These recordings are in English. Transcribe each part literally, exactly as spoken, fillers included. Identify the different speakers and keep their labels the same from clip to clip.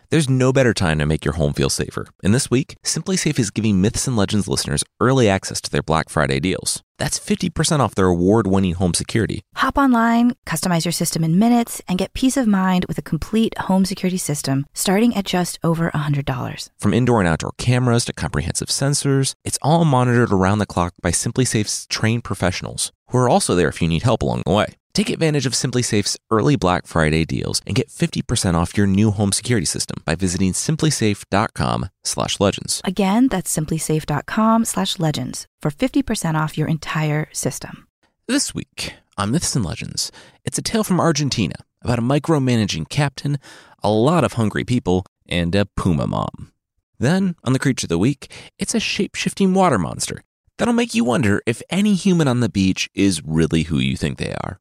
Speaker 1: There's no better time to make your home feel safer. And this week, SimpliSafe is giving Myths and Legends listeners early access to their Black Friday deals. That's fifty percent off their award-winning home security.
Speaker 2: Hop online, customize your system in minutes, and get peace of mind with a complete home security system starting at just over one hundred dollars.
Speaker 1: From indoor and outdoor cameras to comprehensive sensors, it's all monitored around the clock by SimpliSafe's trained professionals, who are also there if you need help along the way. Take advantage of SimpliSafe's early Black Friday deals and get fifty percent off your new home security system by visiting simplisafe.com slash legends.
Speaker 2: Again, that's simplisafe.com slash legends for fifty percent off your entire system.
Speaker 1: This week on Myths and Legends, it's a tale from Argentina about a micromanaging captain, a lot of hungry people, and a puma mom. Then, on the Creature of the Week, it's a shape-shifting water monster that'll make you wonder if any human on the beach is really who you think they are.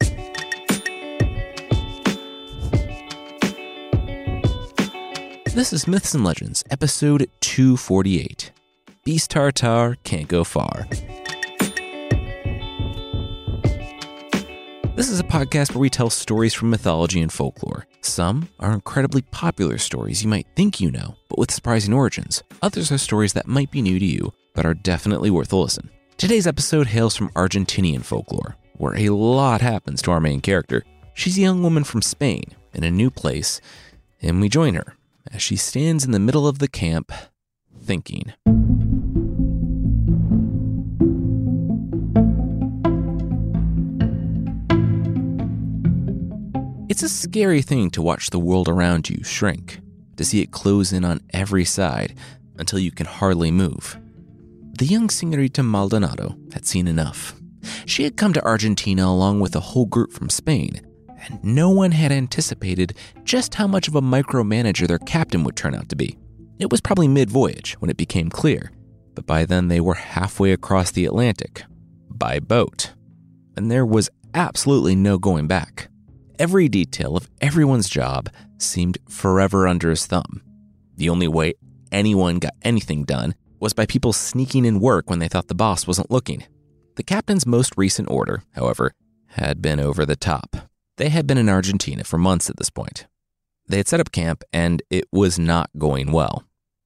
Speaker 1: This is Myths and Legends, episode two forty-eight. Beast Tartar Can't Go Far. This is a podcast where we tell stories from mythology and folklore. Some are incredibly popular stories you might think you know, but with surprising origins. Others are stories that might be new to you, but are definitely worth a listen. Today's episode hails from Argentinian folklore, where a lot happens to our main character. She's a young woman from Spain in a new place, and we join her as she stands in the middle of the camp, thinking. It's a scary thing to watch the world around you shrink, to see it close in on every side until you can hardly move. The young Señorita Maldonado had seen enough. She had come to Argentina along with a whole group from Spain, and no one had anticipated just how much of a micromanager their captain would turn out to be. It was probably mid-voyage when it became clear, but by then they were halfway across the Atlantic, by boat, and there was absolutely no going back. Every detail of everyone's job seemed forever under his thumb. The only way anyone got anything done was by people sneaking in work when they thought the boss wasn't looking. The captain's most recent order, however, had been over the top. They had been in Argentina for months at this point. They had set up camp, and it was not going well.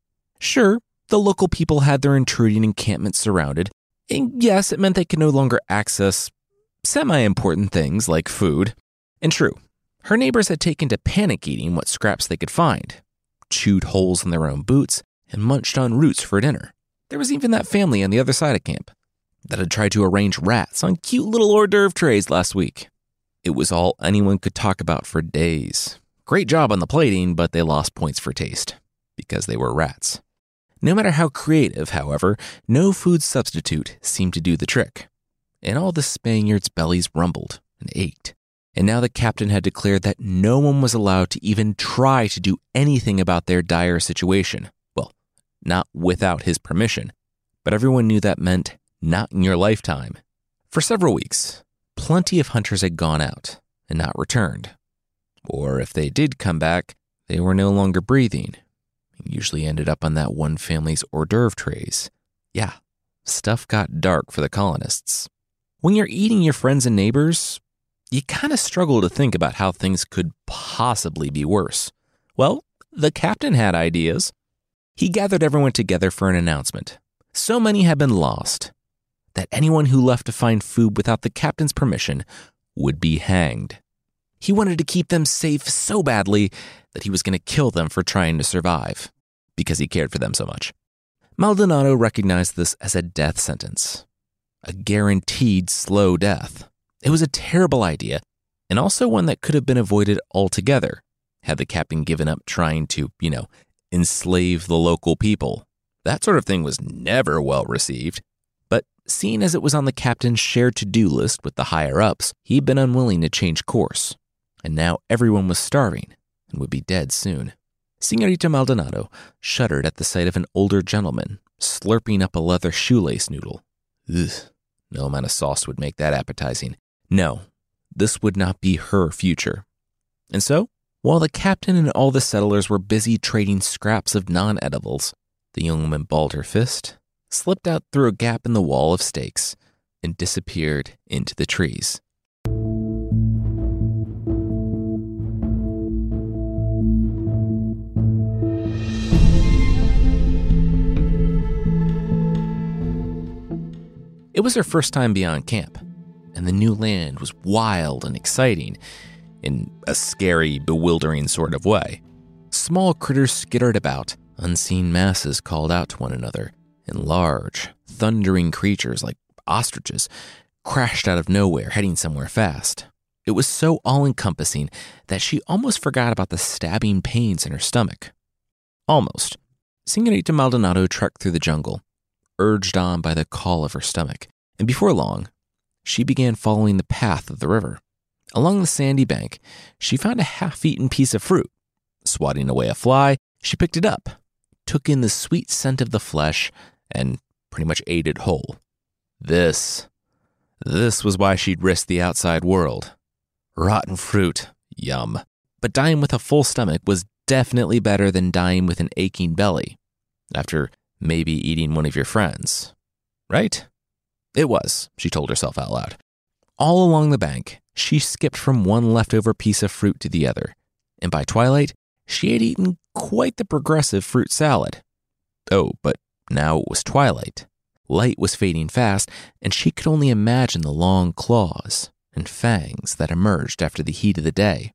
Speaker 1: Sure, the local people had their intruding encampment surrounded, and yes, it meant they could no longer access semi-important things like food. And true, her neighbors had taken to panic eating what scraps they could find, chewed holes in their own boots, and munched on roots for dinner. There was even that family on the other side of camp that had tried to arrange rats on cute little hors d'oeuvre trays last week. It was all anyone could talk about for days. Great job on the plating, but they lost points for taste, because they were rats. No matter how creative, however, no food substitute seemed to do the trick. And all the Spaniards' bellies rumbled and ached. And now the captain had declared that no one was allowed to even try to do anything about their dire situation. Well, not without his permission. But everyone knew that meant not in your lifetime. For several weeks, plenty of hunters had gone out and not returned. Or if they did come back, they were no longer breathing. Usually ended up on that one family's hors d'oeuvre trays. Yeah, stuff got dark for the colonists. When you're eating your friends and neighbors, you kind of struggle to think about how things could possibly be worse. Well, the captain had ideas. He gathered everyone together for an announcement. So many had been lost that anyone who left to find food without the captain's permission would be hanged. He wanted to keep them safe so badly that he was going to kill them for trying to survive, because he cared for them so much. Maldonado recognized this as a death sentence, a guaranteed slow death. It was a terrible idea, and also one that could have been avoided altogether had the captain given up trying to, you know, enslave the local people. That sort of thing was never well received. But seeing as it was on the captain's shared to-do list with the higher-ups, he'd been unwilling to change course. And now everyone was starving and would be dead soon. Señorita Maldonado shuddered at the sight of an older gentleman slurping up a leather shoelace noodle. Ugh, no amount of sauce would make that appetizing. No, this would not be her future. And so, while the captain and all the settlers were busy trading scraps of non-edibles, the young woman balled her fist, slipped out through a gap in the wall of stakes, and disappeared into the trees. It was her first time beyond camp, and the new land was wild and exciting in a scary, bewildering sort of way. Small critters skittered about, unseen masses called out to one another, and large, thundering creatures like ostriches crashed out of nowhere, heading somewhere fast. It was so all-encompassing that she almost forgot about the stabbing pains in her stomach. Almost. Señorita Maldonado trekked through the jungle, urged on by the call of her stomach, and before long, she began following the path of the river. Along the sandy bank, she found a half-eaten piece of fruit. Swatting away a fly, she picked it up, took in the sweet scent of the flesh, and pretty much ate it whole. This, this was why she'd risked the outside world. Rotten fruit, yum. But dying with a full stomach was definitely better than dying with an aching belly, after maybe eating one of your friends. Right? It was, she told herself out loud. All along the bank, she skipped from one leftover piece of fruit to the other, and by twilight, she had eaten quite the progressive fruit salad. Oh, but now it was twilight. Light was fading fast, and she could only imagine the long claws and fangs that emerged after the heat of the day.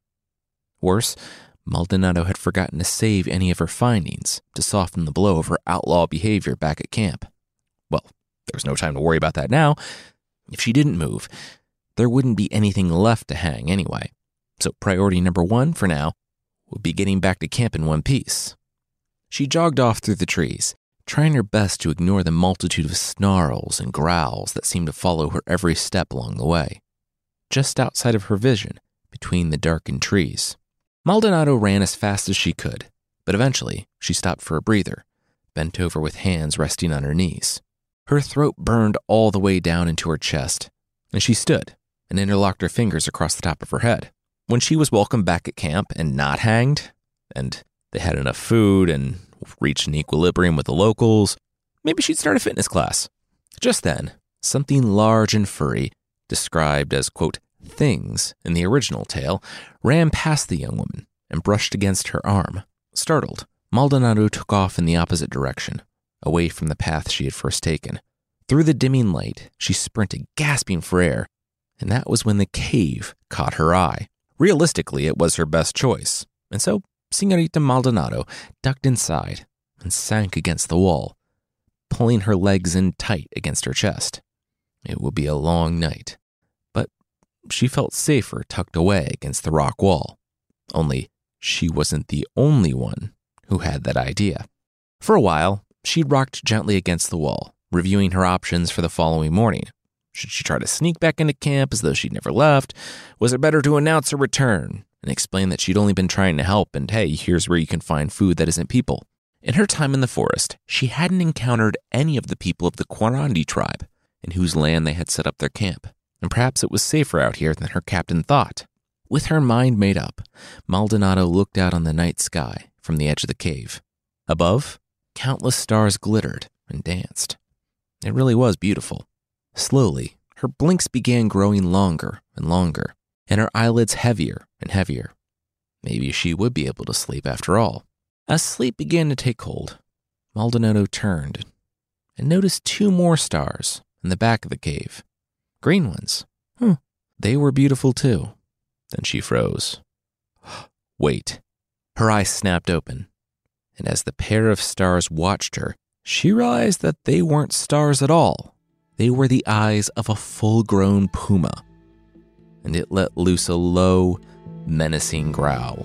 Speaker 1: Worse, Maldonado had forgotten to save any of her findings to soften the blow of her outlaw behavior back at camp. Well, there was no time to worry about that now. If she didn't move, there wouldn't be anything left to hang anyway. So priority number one for now would be getting back to camp in one piece. She jogged off through the trees, trying her best to ignore the multitude of snarls and growls that seemed to follow her every step along the way. Just outside of her vision, between the darkened trees, Maldonado ran as fast as she could, but eventually she stopped for a breather, bent over with hands resting on her knees. Her throat burned all the way down into her chest, and she stood and interlocked her fingers across the top of her head. When she was welcomed back at camp and not hanged, and they had enough food and reached an equilibrium with the locals, maybe she'd start a fitness class. Just then, something large and furry, described as, quote, things in the original tale, ran past the young woman and brushed against her arm. Startled, Maldonado took off in the opposite direction, away from the path she had first taken. Through the dimming light, she sprinted, gasping for air, and that was when the cave caught her eye. Realistically, it was her best choice, and so Señorita Maldonado ducked inside and sank against the wall, pulling her legs in tight against her chest. It would be a long night, but she felt safer tucked away against the rock wall. Only she wasn't the only one who had that idea. For a while, she rocked gently against the wall, reviewing her options for the following morning. Should she try to sneak back into camp as though she'd never left? Was it better to announce her return and explain that she'd only been trying to help and, hey, here's where you can find food that isn't people? In her time in the forest, she hadn't encountered any of the people of the Quarandi tribe, in whose land they had set up their camp, and perhaps it was safer out here than her captain thought. With her mind made up, Maldonado looked out on the night sky from the edge of the cave. Above, countless stars glittered and danced. It really was beautiful. Slowly, her blinks began growing longer and longer, and her eyelids heavier and heavier. Maybe she would be able to sleep after all. As sleep began to take hold, Maldonado turned and noticed two more stars in the back of the cave. Green ones. Hmm. They were beautiful too. Then she froze. Wait. Her eyes snapped open, and as the pair of stars watched her, she realized that they weren't stars at all. They were the eyes of a full-grown puma, and it let loose a low, menacing growl.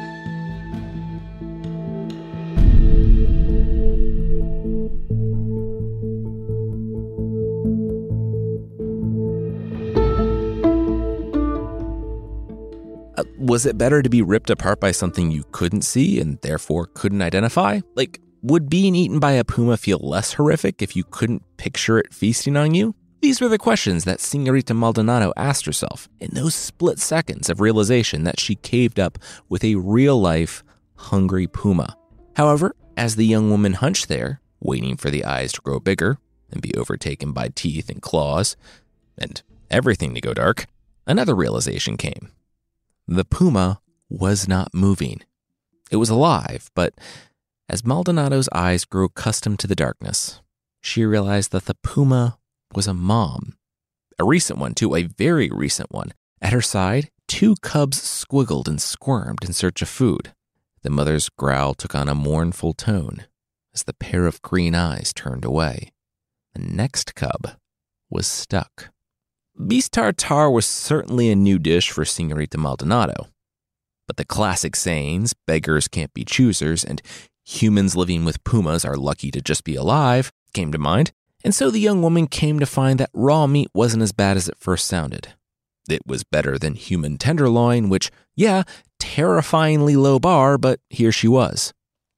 Speaker 1: Uh, was it better to be ripped apart by something you couldn't see and therefore couldn't identify? Like, would being eaten by a puma feel less horrific if you couldn't picture it feasting on you? These were the questions that Señorita Maldonado asked herself in those split seconds of realization that she caved up with a real-life, hungry puma. However, as the young woman hunched there, waiting for the eyes to grow bigger and be overtaken by teeth and claws, and everything to go dark, another realization came. The puma was not moving. It was alive, but as Maldonado's eyes grew accustomed to the darkness, she realized that the puma was a mom. A recent one, too, a very recent one. At her side, two cubs squiggled and squirmed in search of food. The mother's growl took on a mournful tone as the pair of green eyes turned away. The next cub was stuck. Beef tartare was certainly a new dish for Señorita Maldonado. But the classic sayings, beggars can't be choosers, and humans living with pumas are lucky to just be alive, came to mind, and so the young woman came to find that raw meat wasn't as bad as it first sounded. It was better than human tenderloin, which, yeah, terrifyingly low bar, but here she was.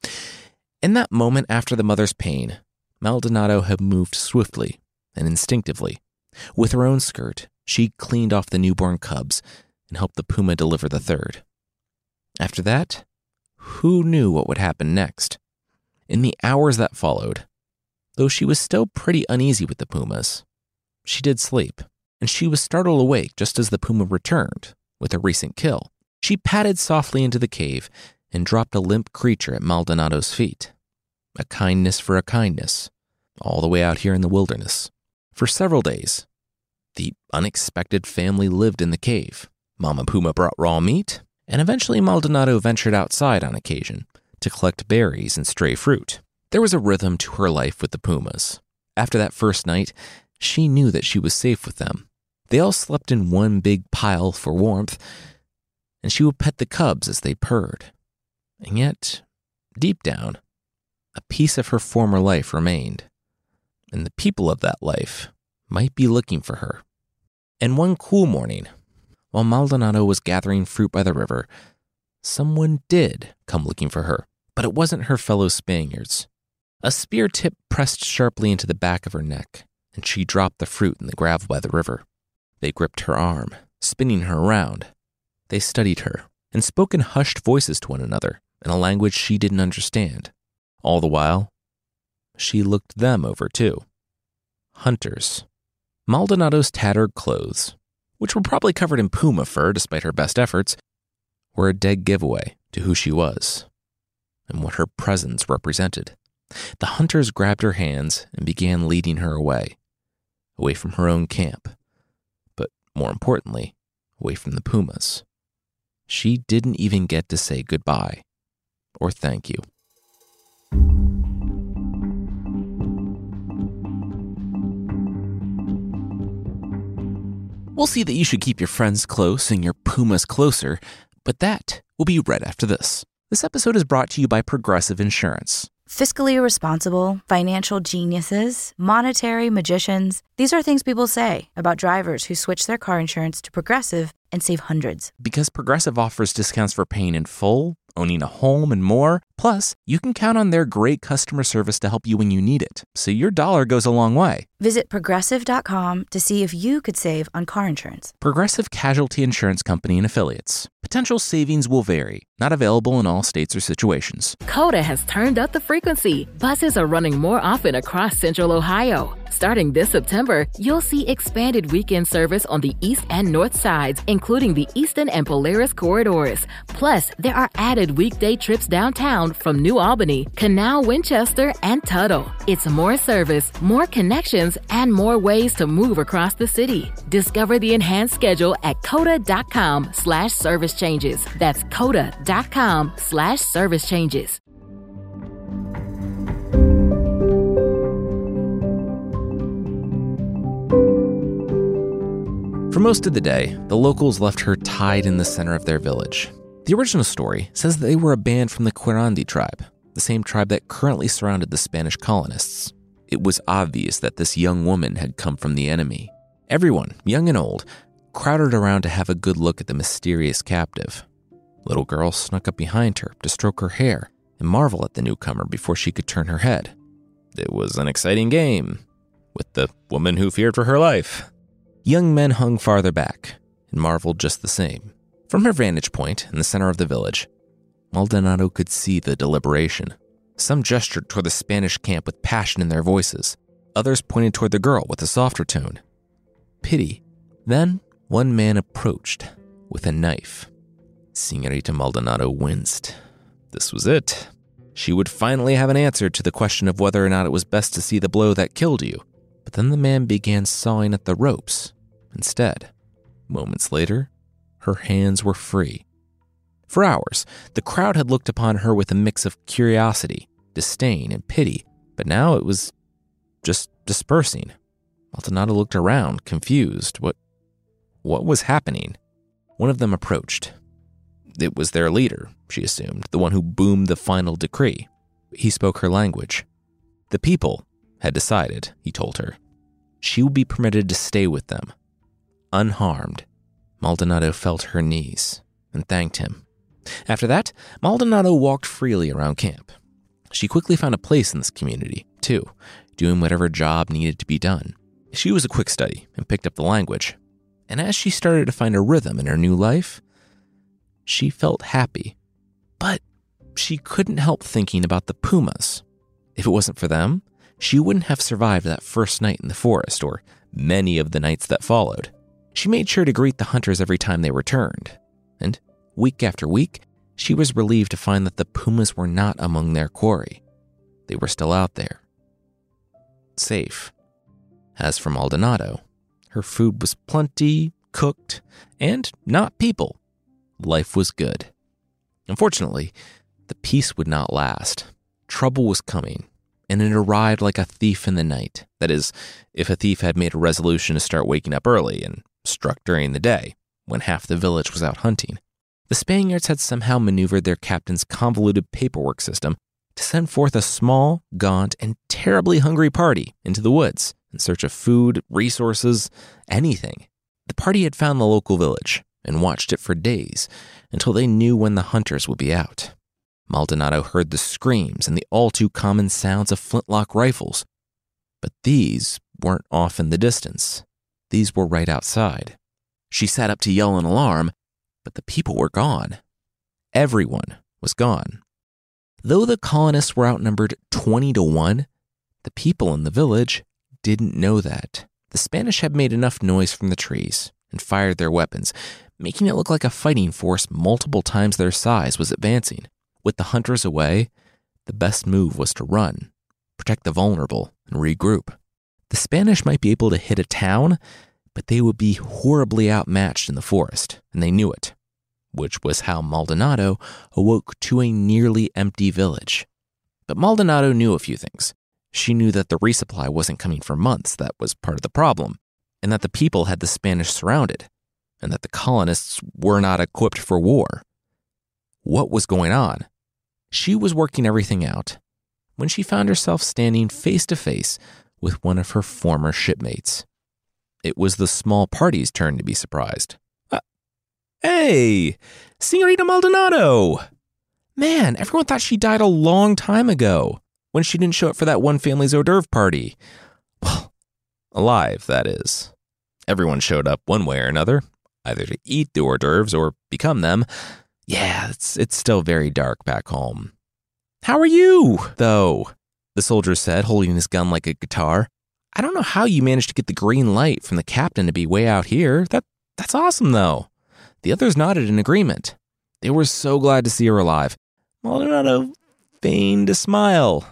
Speaker 1: In that moment after the mother's pain, Maldonado had moved swiftly and instinctively. With her own skirt, she cleaned off the newborn cubs and helped the puma deliver the third. After that, who knew what would happen next? In the hours that followed, though she was still pretty uneasy with the pumas, she did sleep, and she was startled awake just as the puma returned with a recent kill. She padded softly into the cave and dropped a limp creature at Maldonado's feet. A kindness for a kindness, all the way out here in the wilderness. For several days, the unexpected family lived in the cave. Mama Puma brought raw meat, and eventually Maldonado ventured outside on occasion to collect berries and stray fruit. There was a rhythm to her life with the pumas. After that first night, she knew that she was safe with them. They all slept in one big pile for warmth, and she would pet the cubs as they purred. And yet, deep down, a piece of her former life remained, and the people of that life might be looking for her. And one cool morning, while Maldonado was gathering fruit by the river, someone did come looking for her, but it wasn't her fellow Spaniards. A spear tip pressed sharply into the back of her neck, and she dropped the fruit in the gravel by the river. They gripped her arm, spinning her around. They studied her and spoke in hushed voices to one another in a language she didn't understand. All the while, she looked them over too. Hunters. Maldonado's tattered clothes, which were probably covered in puma fur despite her best efforts, were a dead giveaway to who she was and what her presence represented. The hunters grabbed her hands and began leading her away, away from her own camp, but more importantly, away from the pumas. She didn't even get to say goodbye or thank you. We'll see that you should keep your friends close and your pumas closer, but that will be right after this. This episode is brought to you by Progressive Insurance.
Speaker 2: Fiscally irresponsible, financial geniuses, monetary magicians. These are things people say about drivers who switch their car insurance to Progressive and save hundreds.
Speaker 1: Because Progressive offers discounts for paying in full, owning a home, and more. Plus, you can count on their great customer service to help you when you need it, so your dollar goes a long way.
Speaker 2: Visit Progressive dot com to see if you could save on car insurance.
Speaker 1: Progressive Casualty Insurance Company and Affiliates. Potential savings will vary. Not available in all states or situations.
Speaker 3: Coda has turned up the frequency. Buses are running more often across Central Ohio. Starting this September, you'll see expanded weekend service on the east and north sides, including the Eastern and Polaris corridors. Plus, there are added weekday trips downtown from New Albany, Canal, Winchester, and Tuttle. It's more service, more connections, and more ways to move across the city. Discover the enhanced schedule at coda.com slash service changes. That's coda.com slash service changes.
Speaker 1: For most of the day, the locals left her tied in the center of their village. The original story says that they were a band from the Quirandi tribe, the same tribe that currently surrounded the Spanish colonists. It was obvious that this young woman had come from the enemy. Everyone, young and old, crowded around to have a good look at the mysterious captive. Little girls snuck up behind her to stroke her hair and marvel at the newcomer before she could turn her head. It was an exciting game, with the woman who feared for her life. Young men hung farther back and marveled just the same. From her vantage point in the center of the village, Maldonado could see the deliberation. Some gestured toward the Spanish camp with passion in their voices. Others pointed toward the girl with a softer tone. Pity. Then, one man approached with a knife. Señorita Maldonado winced. This was it. She would finally have an answer to the question of whether or not it was best to see the blow that killed you, But then the man began sawing at the ropes instead. Moments later, her hands were free. For hours, the crowd had looked upon her with a mix of curiosity, disdain, and pity, but now it was just dispersing. Maldonado looked around, confused. What, what was happening? One of them approached. It was their leader, she assumed, the one who boomed the final decree. He spoke her language. The people had decided, he told her. She would be permitted to stay with them, unharmed. Maldonado fell to her knees and thanked him. After that, Maldonado walked freely around camp. She quickly found a place in this community, too, doing whatever job needed to be done. She was a quick study and picked up the language. And as she started to find a rhythm in her new life, she felt happy. But she couldn't help thinking about the pumas. If it wasn't for them, she wouldn't have survived that first night in the forest or many of the nights that followed. She made sure to greet the hunters every time they returned. And week after week, she was relieved to find that the pumas were not among their quarry. They were still out there, safe. As for Maldonado, her food was plenty, cooked, and not people. Life was good. Unfortunately, the peace would not last. Trouble was coming, and it arrived like a thief in the night. That is, if a thief had made a resolution to start waking up early and struck during the day, when half the village was out hunting. The Spaniards had somehow maneuvered their captain's convoluted paperwork system to send forth a small, gaunt, and terribly hungry party into the woods in search of food, resources, anything. The party had found the local village and watched it for days until they knew when the hunters would be out. Maldonado heard the screams and the all-too-common sounds of flintlock rifles. But these weren't off in the distance. These were right outside. She sat up to yell in alarm, but the people were gone. Everyone was gone. Though the colonists were outnumbered twenty to one, the people in the village didn't know that. The Spanish had made enough noise from the trees and fired their weapons, making it look like a fighting force multiple times their size was advancing. With the hunters away, the best move was to run, protect the vulnerable, and regroup. The Spanish might be able to hit a town, but they would be horribly outmatched in the forest, and they knew it, which was how Maldonado awoke to a nearly empty village. But Maldonado knew a few things. She knew that the resupply wasn't coming for months, that was part of the problem, and that the people had the Spanish surrounded, and that the colonists were not equipped for war. What was going on? She was working everything out when she found herself standing face to face with one of her former shipmates. It was the small party's turn to be surprised. Uh, hey, Senorita Maldonado! Man, everyone thought she died a long time ago when she didn't show up for that one family's hors d'oeuvre party. Well, alive, that is. Everyone showed up one way or another, either to eat the hors d'oeuvres or become them. Yeah, it's, it's still very dark back home. How are you, though? The soldier said, holding his gun like a guitar. I don't know how you managed to get the green light from the captain to be way out here. That That's awesome, though. The others nodded in agreement. They were so glad to see her alive. Maldonado feigned a smile.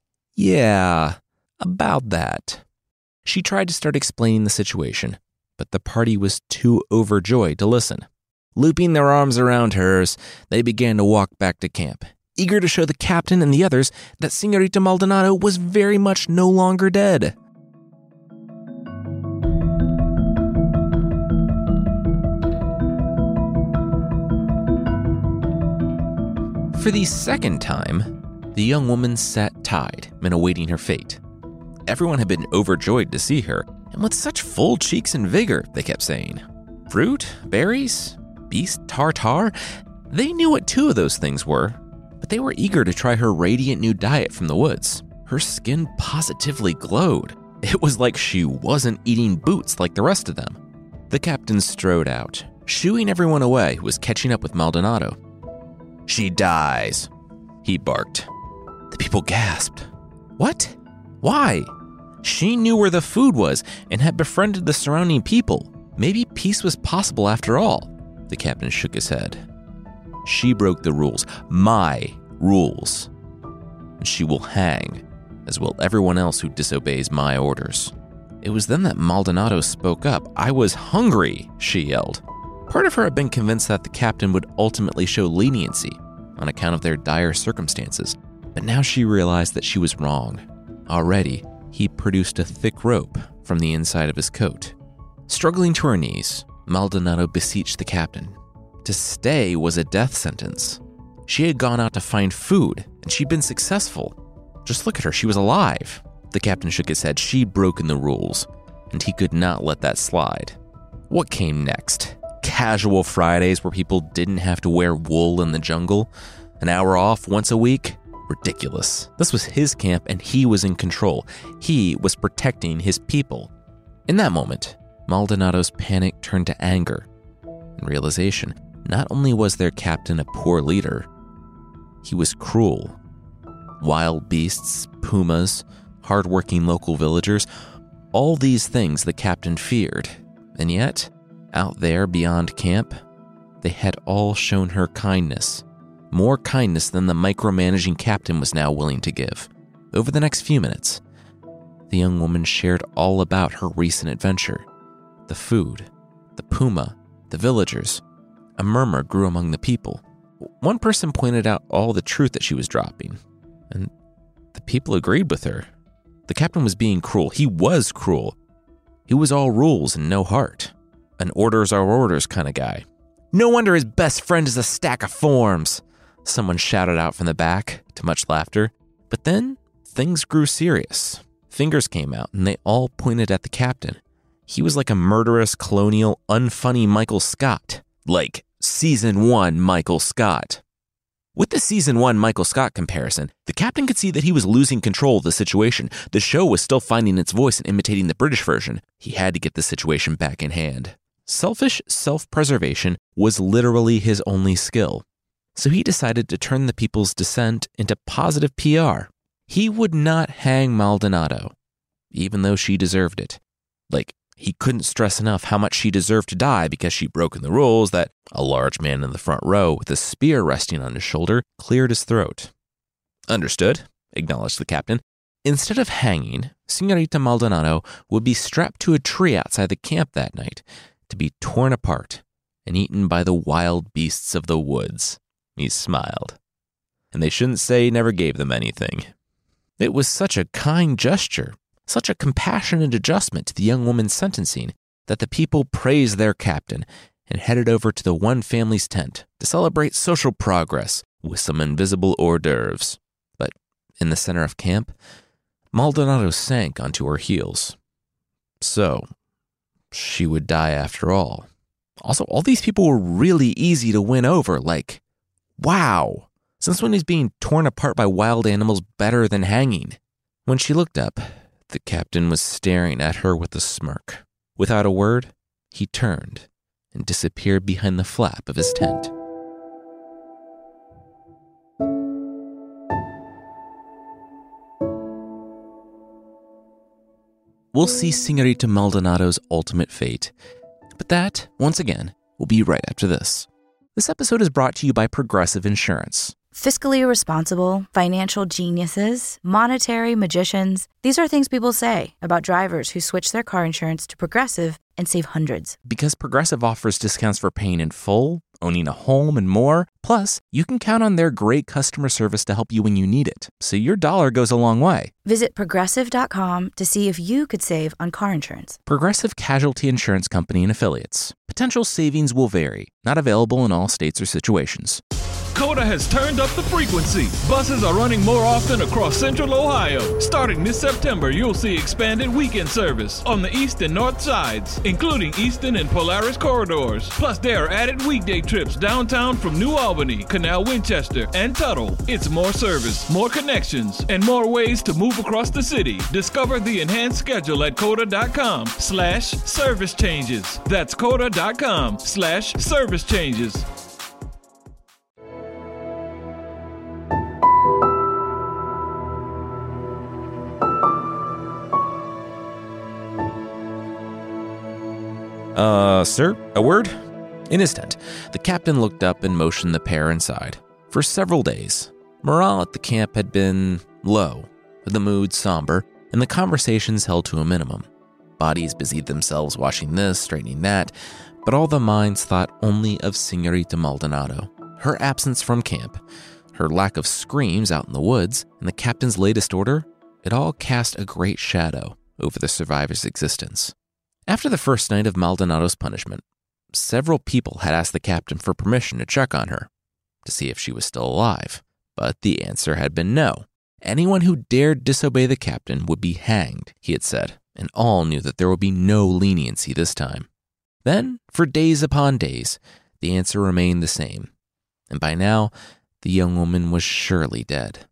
Speaker 1: Yeah, about that. She tried to start explaining the situation, but the party was too overjoyed to listen. Looping their arms around hers, they began to walk back to camp, eager to show the captain and the others that Senorita Maldonado was very much no longer dead. For the second time, the young woman sat tied and awaiting her fate. Everyone had been overjoyed to see her, and with such full cheeks and vigor, they kept saying. Fruit? Berries? Beast tartare? They knew what two of those things were, but they were eager to try her radiant new diet from the woods. Her skin positively glowed. It was like she wasn't eating boots like the rest of them. The captain strode out, shooing everyone away who was catching up with Maldonado. She dies, he barked. The people gasped. What? Why? She knew where the food was and had befriended the surrounding people. Maybe peace was possible after all. The captain shook his head. She broke the rules, my rules. And she will hang, as will everyone else who disobeys my orders. It was then that Maldonado spoke up. "I was hungry," she yelled. Part of her had been convinced that the captain would ultimately show leniency on account of their dire circumstances, but now she realized that she was wrong. Already, he produced a thick rope from the inside of his coat. Struggling to her knees, Maldonado beseeched the captain. To stay was a death sentence. She had gone out to find food, and she'd been successful. Just look at her, she was alive. The captain shook his head. She'd broken the rules, and he could not let that slide. What came next? Casual Fridays where people didn't have to wear wool in the jungle? An hour off once a week? Ridiculous. This was his camp, and he was in control. He was protecting his people. In that moment, Maldonado's panic turned to anger and realization. Not only was their captain a poor leader, he was cruel. Wild beasts, pumas, hardworking local villagers, all these things the captain feared. And yet, out there beyond camp, they had all shown her kindness. More kindness than the micromanaging captain was now willing to give. Over the next few minutes, the young woman shared all about her recent adventure. The food, the puma, the villagers. A murmur grew among the people. One person pointed out all the truth that she was dropping, and the people agreed with her. The captain was being cruel. He was cruel. He was all rules and no heart. An orders are orders kind of guy. "No wonder his best friend is a stack of forms," someone shouted out from the back, to much laughter. But then, things grew serious. Fingers came out, and they all pointed at the captain. He was like a murderous, colonial, unfunny Michael Scott. Like season one Michael Scott. With the season one Michael Scott comparison, the captain could see that he was losing control of the situation. The show was still finding its voice and imitating the British version. He had to get the situation back in hand. Selfish self-preservation was literally his only skill. So he decided to turn the people's dissent into positive P R. He would not hang Maldonado, even though she deserved it. Like, he couldn't stress enough how much she deserved to die because she'd broken the rules that a large man in the front row with a spear resting on his shoulder cleared his throat. "Understood," acknowledged the captain. Instead of hanging, Señorita Maldonado would be strapped to a tree outside the camp that night to be torn apart and eaten by the wild beasts of the woods. He smiled. And they shouldn't say he never gave them anything. It was such a kind gesture, such a compassionate adjustment to the young woman's sentencing, that the people praised their captain and headed over to the one family's tent to celebrate social progress with some invisible hors d'oeuvres. But in the center of camp, Maldonado sank onto her heels. So, she would die after all. Also, all these people were really easy to win over, like, wow, since when is being torn apart by wild animals better than hanging? When she looked up, the captain was staring at her with a smirk. Without a word, he turned and disappeared behind the flap of his tent. We'll see Señorita Maldonado's ultimate fate, but that, once again, will be right after this. This episode is brought to you by Progressive Insurance.
Speaker 2: Fiscally irresponsible, financial geniuses, monetary magicians. These are things people say about drivers who switch their car insurance to Progressive and save hundreds.
Speaker 1: Because Progressive offers discounts for paying in full, owning a home, and more. Plus, you can count on their great customer service to help you when you need it. So your dollar goes a long way.
Speaker 2: Visit Progressive dot com to see if you could save on car insurance.
Speaker 1: Progressive Casualty Insurance Company and Affiliates. Potential savings will vary. Not available in all states or situations.
Speaker 4: COTA has turned up the frequency. Buses are running more often across Central Ohio. Starting this September, you'll see expanded weekend service on the east and north sides, including Eastern and Polaris corridors. Plus, there are added weekday trips downtown from New Albany, Canal Winchester, and Tuttle. It's more service, more connections, and more ways to move across the city. Discover the enhanced schedule at COTA.com slash service changes. That's COTA.com slash service changes.
Speaker 1: Uh, sir, a word? In his tent, the captain looked up and motioned the pair inside. For several days, morale at the camp had been low, the mood somber, and the conversations held to a minimum. Bodies busied themselves washing this, straightening that, but all the minds thought only of Señorita Maldonado. Her absence from camp, her lack of screams out in the woods, and the captain's latest order, it all cast a great shadow over the survivor's existence. After the first night of Maldonado's punishment, several people had asked the captain for permission to check on her, to see if she was still alive, but the answer had been no. Anyone who dared disobey the captain would be hanged, he had said, and all knew that there would be no leniency this time. Then, for days upon days, the answer remained the same, and by now, the young woman was surely dead.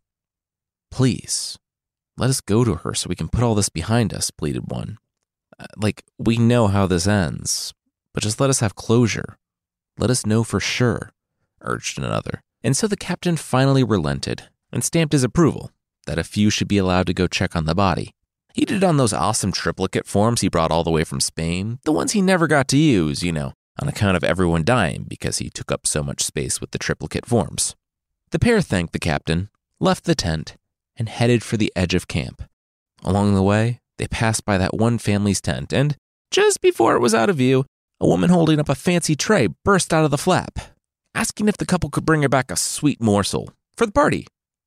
Speaker 1: "Please, let us go to her so we can put all this behind us," pleaded one. "Like, we know how this ends, but just let us have closure. Let us know for sure," urged another. And so the captain finally relented and stamped his approval that a few should be allowed to go check on the body. He did it on those awesome triplicate forms he brought all the way from Spain, the ones he never got to use, you know, on account of everyone dying because he took up so much space with the triplicate forms. The pair thanked the captain, left the tent, and headed for the edge of camp. Along the way, they passed by that one family's tent, and just before it was out of view, a woman holding up a fancy tray burst out of the flap, asking if the couple could bring her back a sweet morsel for the party.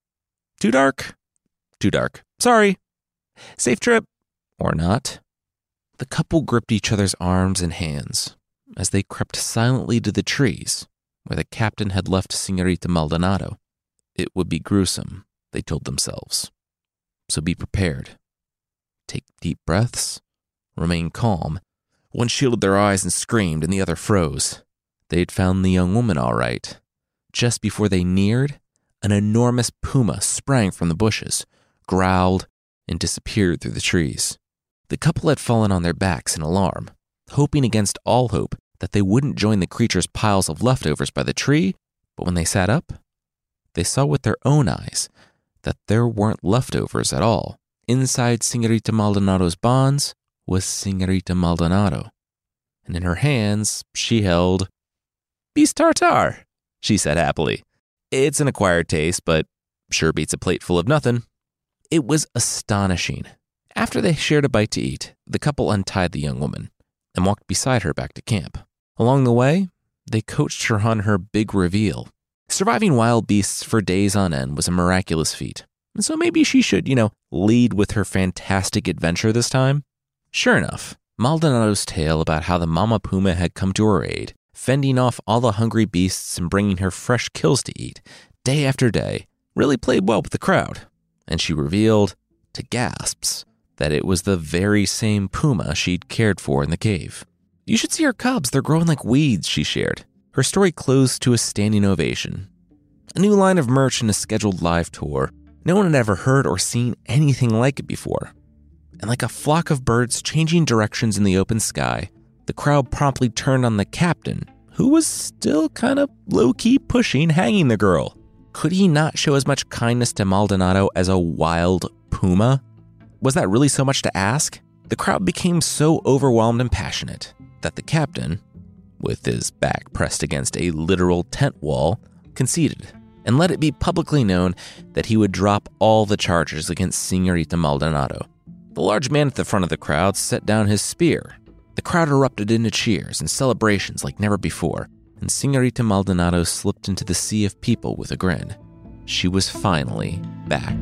Speaker 1: Too dark? Too dark. Sorry. Safe trip? Or not? The couple gripped each other's arms and hands as they crept silently to the trees where the captain had left Señorita Maldonado. It would be gruesome, they told themselves. So be prepared. Take deep breaths. Remain calm. One shielded their eyes and screamed, and the other froze. They'd found the young woman all right. Just before they neared, an enormous puma sprang from the bushes, growled, and disappeared through the trees. The couple had fallen on their backs in alarm, hoping against all hope that they wouldn't join the creature's piles of leftovers by the tree, but when they sat up, they saw with their own eyes that there weren't leftovers at all. Inside Señorita Maldonado's bonds was Señorita Maldonado, and in her hands she held beef tartare, she said happily. It's an acquired taste, but sure beats a plate full of nothing. It was astonishing. After they shared a bite to eat, the couple untied the young woman and walked beside her back to camp. Along the way, they coached her on her big reveal. Surviving wild beasts for days on end was a miraculous feat, and so maybe she should, you know, lead with her fantastic adventure this time. Sure enough, Maldonado's tale about how the mama puma had come to her aid, fending off all the hungry beasts and bringing her fresh kills to eat, day after day, really played well with the crowd. And she revealed, to gasps, that it was the very same puma she'd cared for in the cave. You should see her cubs, they're growing like weeds, she shared. Her story closed to a standing ovation. A new line of merch and a scheduled live tour. No one had ever heard or seen anything like it before. And like a flock of birds changing directions in the open sky, the crowd promptly turned on the captain, who was still kind of low-key pushing hanging the girl. Could he not show as much kindness to Maldonado as a wild puma? Was that really so much to ask? The crowd became so overwhelmed and passionate that the captain, with his back pressed against a literal tent wall, conceded and let it be publicly known that he would drop all the charges against Señorita Maldonado. The large man at the front of the crowd set down his spear. The crowd erupted into cheers and celebrations like never before, and Señorita Maldonado slipped into the sea of people with a grin. She was finally back.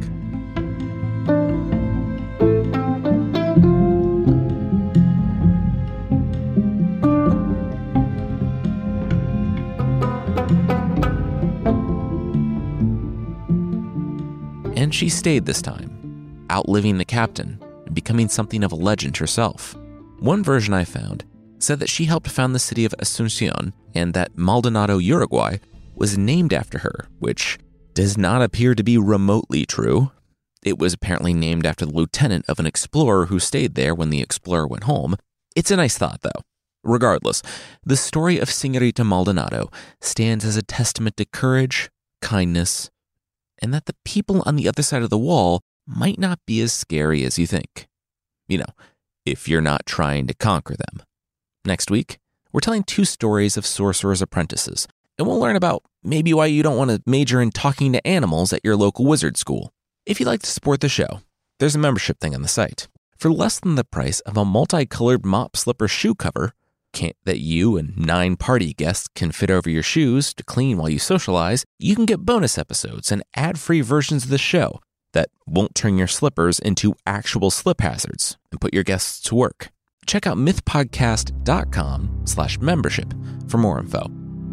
Speaker 1: And she stayed this time, outliving the captain and becoming something of a legend herself. One version I found said that she helped found the city of Asunción and that Maldonado, Uruguay, was named after her, which does not appear to be remotely true. It was apparently named after the lieutenant of an explorer who stayed there when the explorer went home. It's a nice thought, though. Regardless, the story of Señorita Maldonado stands as a testament to courage, kindness, and that the people on the other side of the wall might not be as scary as you think. You know, if you're not trying to conquer them. Next week, we're telling two stories of sorcerers' apprentices, and we'll learn about maybe why you don't want to major in talking to animals at your local wizard school. If you'd like to support the show, there's a membership thing on the site. for less than the price of a multicolored mop slipper shoe cover can't, that you and nine party guests can fit over your shoes to clean while you socialize, you can get bonus episodes and ad-free versions of the show that won't turn your slippers into actual slip hazards and put your guests to work. Check out mythpodcast.com slash membership for more info.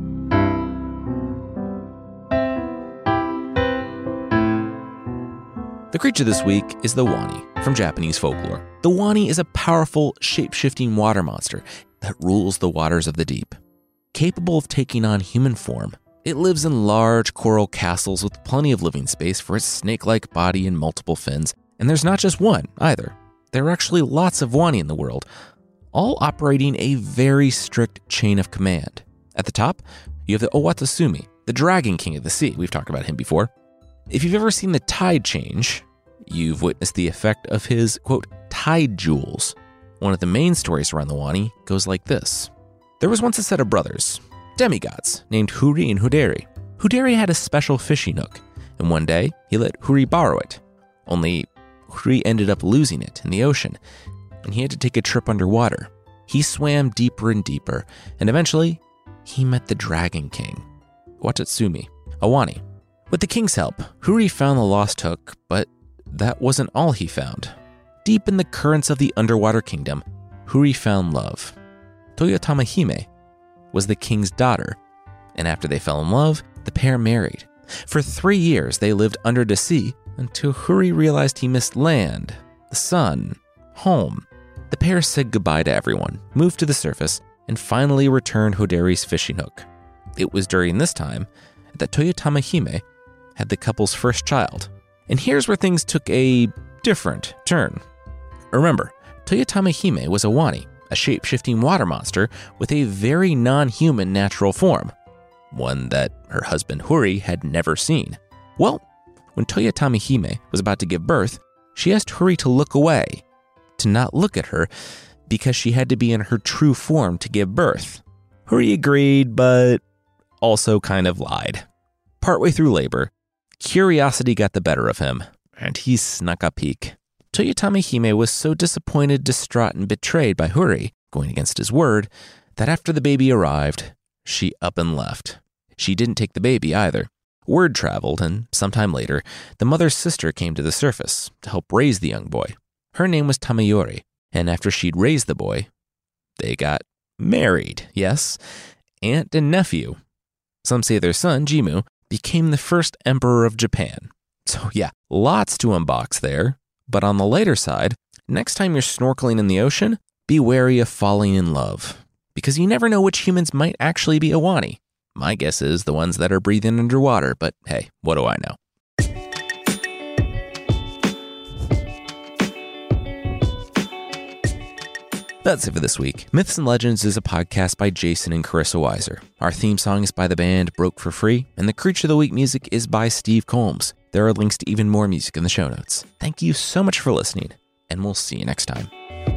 Speaker 1: The creature this week is the Wani from Japanese folklore. The Wani is a powerful, shape-shifting water monster that rules the waters of the deep. Capable of taking on human form, it lives in large coral castles with plenty of living space for its snake-like body and multiple fins. And there's not just one, either. There are actually lots of Wani in the world, all operating a very strict chain of command. At the top, you have the Owatasumi, the Dragon King of the Sea. We've talked about him before. If you've ever seen the tide change, you've witnessed the effect of his, quote, tide jewels. One of the main stories around the Wani goes like this. There was once a set of brothers, demigods, named Huri and Huderi. Huderi had a special fishing hook, and one day he let Huri borrow it. Only Huri ended up losing it in the ocean, and he had to take a trip underwater. He swam deeper and deeper, and eventually he met the Dragon King, Watatsumi, a Wani. With the king's help, Huri found the lost hook, but that wasn't all he found. Deep in the currents of the underwater kingdom, Huri found love. Toyotama Hime was the king's daughter, and after they fell in love, the pair married. For three years, they lived under the sea until Huri realized he missed land, the sun, home. The pair said goodbye to everyone, moved to the surface, and finally returned Hoderi's fishing hook. It was during this time that Toyotama Hime had the couple's first child. And here's where things took a different turn. Remember, Toyotama Hime was a Wani, a shape-shifting water monster with a very non-human natural form, one that her husband Huri had never seen. Well, when Toyotama Hime was about to give birth, she asked Huri to look away, to not look at her, because she had to be in her true form to give birth. Huri agreed, but also kind of lied. Partway through labor, curiosity got the better of him, and he snuck a peek. Toyotama Hime was so disappointed, distraught, and betrayed by Huri, going against his word, that after the baby arrived, she up and left. She didn't take the baby either. Word traveled, and sometime later, the mother's sister came to the surface to help raise the young boy. Her name was Tamayori, and after she'd raised the boy, they got married, yes, aunt and nephew. Some say their son, Jimmu, became the first emperor of Japan. So yeah, lots to unbox there. But on the lighter side, next time you're snorkeling in the ocean, be wary of falling in love, because you never know which humans might actually be a Wani. My guess is the ones that are breathing underwater, but hey, what do I know? That's it for this week. Myths and Legends is a podcast by Jason and Carissa Weiser. Our theme song is by the band Broke for Free, and the Creature of the Week music is by Steve Combs. There are links to even more music in the show notes. Thank you so much for listening, and we'll see you next time.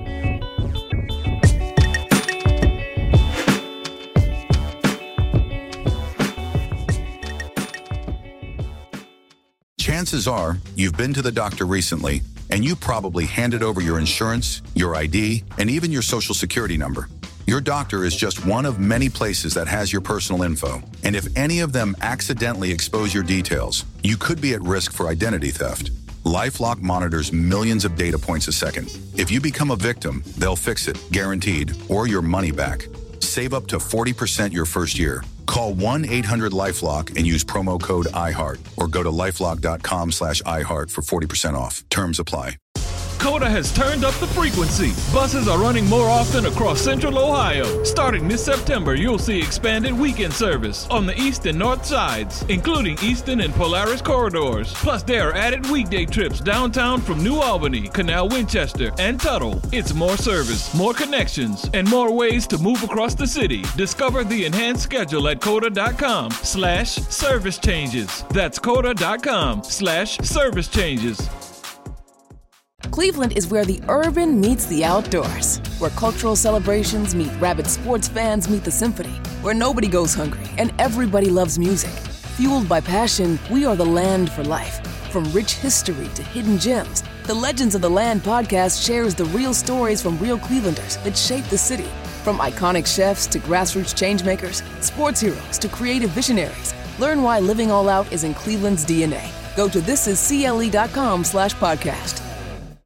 Speaker 5: Chances are you've been to the doctor recently, and you probably handed over your insurance, your I D, and even your social security number. Your doctor is just one of many places that has your personal info. And if any of them accidentally expose your details, you could be at risk for identity theft. LifeLock monitors millions of data points a second. If you become a victim, they'll fix it, guaranteed, or your money back. Save up to forty percent your first year. Call one eight hundred LifeLock and use promo code iHeart, or go to lifelock.com slash iHeart for forty percent off. Terms apply.
Speaker 4: Coda has turned up the frequency. Buses are running more often across Central Ohio. Starting this September, you'll see expanded weekend service on the east and north sides, including Eastern and Polaris corridors. Plus, there are added weekday trips downtown from New Albany, Canal Winchester, and Tuttle. It's more service, more connections, and more ways to move across the city. Discover the enhanced schedule at coda.com slash service changes. That's coda.com slash service changes.
Speaker 6: Cleveland is where the urban meets the outdoors, where cultural celebrations meet rabid sports fans meet the symphony, where nobody goes hungry and everybody loves music. Fueled by passion, we are the land for life. From rich history to hidden gems, The Legends of the Land podcast shares the real stories from real Clevelanders that shape the city. From iconic chefs to grassroots changemakers, sports heroes to creative visionaries. Learn why living all out is in Cleveland's D N A. Go to thisiscle.com slash podcast.